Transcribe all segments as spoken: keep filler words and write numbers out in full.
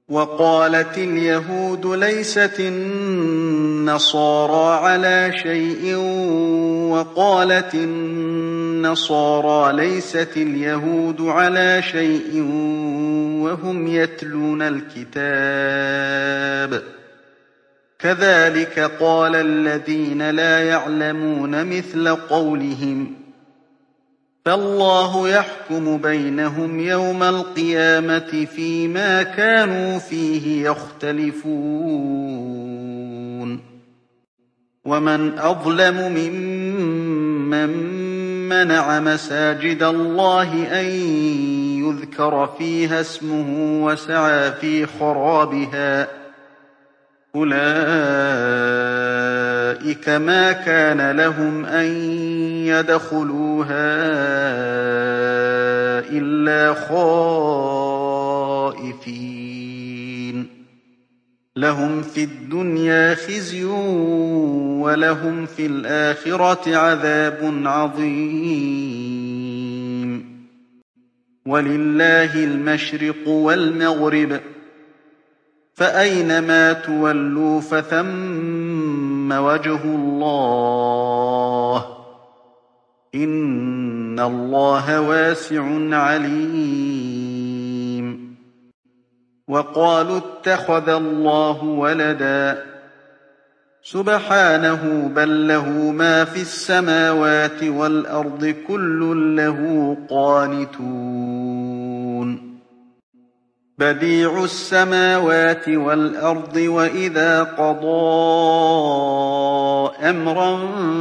وقالت اليهود ليست النصارى على شيء وقالت النصارى ليست اليهود على شيء وهم يتلون الكتاب كذلك قال الذين لا يعلمون مثل قولهم فالله يحكم بينهم يوم القيامة فيما كانوا فيه يختلفون ومن أظلم ممن منع مساجد الله أن يذكر فيها اسمه وسعى في خرابها أولئك ما كان لهم أن يدخلوها إلا خائفين لهم في الدنيا خزي ولهم في الآخرة عذاب عظيم ولله المشرق والمغرب فأينما تولوا فثم وجه الله إن الله واسع عليم وقالوا اتخذ الله ولدا سبحانه بل له ما في السماوات والأرض كل له قانتون بديع السماوات والأرض وإذا قضى أمرا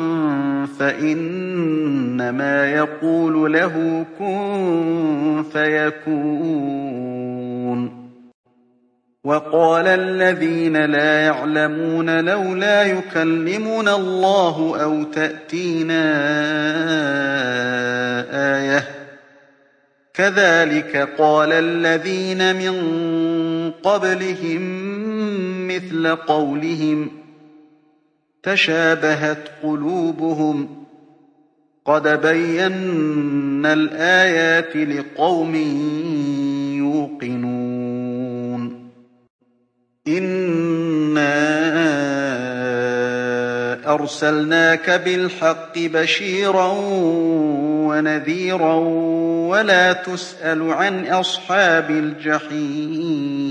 فإنما يقول له كن فيكون وقال الذين لا يعلمون لولا يكلمنا الله أو تأتينا آية كذلك قال الذين من قبلهم مثل قولهم تشابهت قلوبهم قد بينا الآيات لقوم يوقنون إنا أرسلناك بالحق بشيرا ونذيرا ولا تسأل عن أصحاب الجحيم